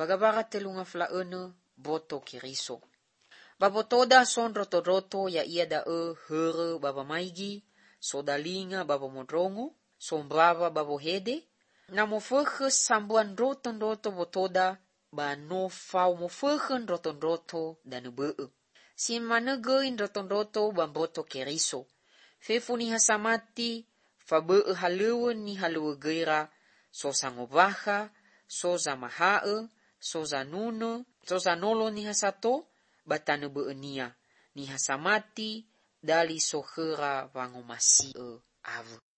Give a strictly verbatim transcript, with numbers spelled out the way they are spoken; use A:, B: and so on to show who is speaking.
A: bagabara telunga flaene boto keriso. Babotoda son roto-roto ya ia da e here baba maigi, so dalinga baba modrongo, so brava babo hede, na mofurge sambuan roton-roto botoda, ba no fau mofurgen roton-roto dan bee. Si manegein roton-roto ban boto keriso. Fefu ni hasamati, fa bee haluwe ni haluwe geira, so sangobaha, so zamahae, so zanune, so zanolo ni hasato, batanu beenia, ni hasamati, dali sohera wangomasi e avu.